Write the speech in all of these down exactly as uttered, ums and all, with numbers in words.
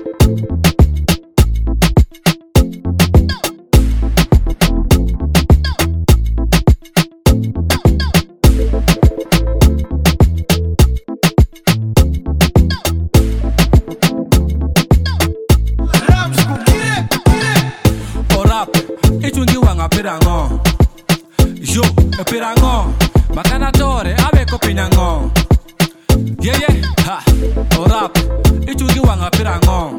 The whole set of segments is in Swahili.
Ichungi wanga pirango Yo, e pirango Makana tore, abe ko pinango Yeah, yeah, ha O rap, ichungi wanga pirango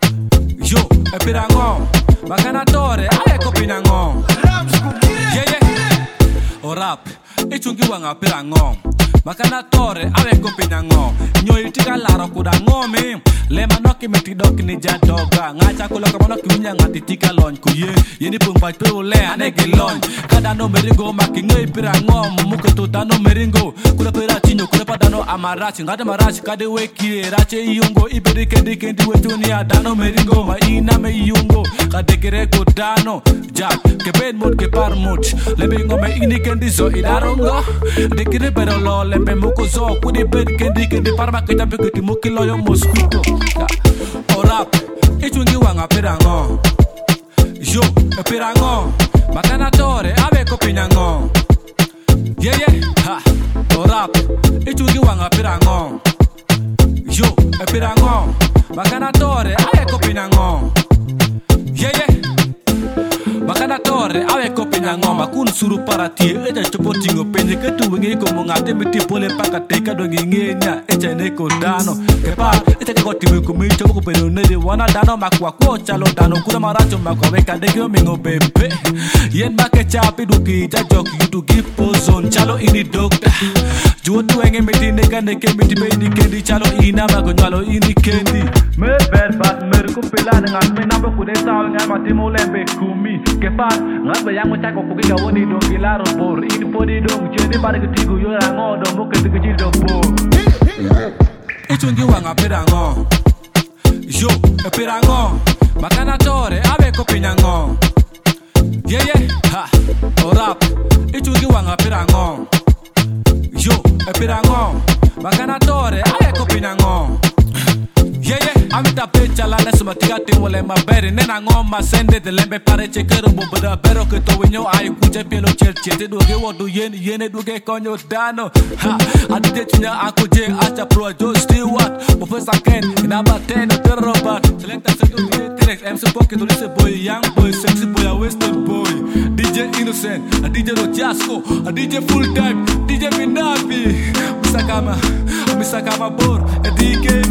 Yo, e pirango Makana tore, abe ko pinango Yeah, yeah O rap, ichungi wanga pirango Makana tore, abe ko pinango Nyo itika laro kuda ngome Lema noki metidoki ni jadoga Ngacha kula kama noki winya ngati tika launch kuye Yeni pumbai pero le anegi launch Kada no meringo maki ngay pirango Muke tuta no meringo Kula pera chinyo kula padano amarachi Ngade marachi kade weki rache iyungo Iberi kendi kendi wetuni adano meringo Ma ina me iyungo Kade kere kudano Jack keben mood ke par mood Lebe ngome ini kendi zo idarongo Dekire pero lo lembe muko zo Kudi beri kendi kendi parma kita pekiti muki loyo mosquito O rap, ichungi wanga pirango Yo, e pirango Makana tore, abe ko pinango Yeah, yeah, ha O rap, ichungi wanga pirango Yo, e pirango Makana tore, abe ko pinango Yeah, yeah Makana tore, awe ko pinango Makun suru para tie, eja chopo tingo penye Ketu wengi ko mungate miti pole paka teka dongi ngenya Eja neko dano Kepa, eja keko timu kumi Chopo ko peno nede wana dano Makwa kwa chalo dano Kuna maracho makwa weka dekio mingo bebe Yen make chapi duki Jajoki yutu gipo zone Chalo ini dokta Juo tu enge miti neka neke miti beidi kendi Chalo ina mako nyalo ini kendi Me berbas merku pila dengan me nampo kude sawe ngai mati mulembe kumi Kepas ngat bayang ngocak ko kuki gawoni dong gilaro bor ini podi dong jadi pada ketigu yo rango dong mo ketigu jido bo Ichungi wanga pirango Yo e pirango Makana tore abe ko pinango Yeah yeah ha O rap Ichungi wanga pirango Yo e pirango Makana tore abe ko pinango Yeah, yeah, amita pecha la lesu matiga timu le maberi Nena ngoma sende de lembe pare chekero Mbubada bero ke to winyo ayu kuche pielo cherche Te duge wadu yeni yene duge konyo dano Ha, adite chunya aku je acha pro Joe Stewart Professor Ken, inaba ten o terrobat Selecta setu duge T-Rex, M C Pocket, Ulisse boy, young boy Sexy boy, a western boy D J Innocent, a D J Rochasco A D J Full Time, D J Minabi Misakama, Misakama Bor, a D K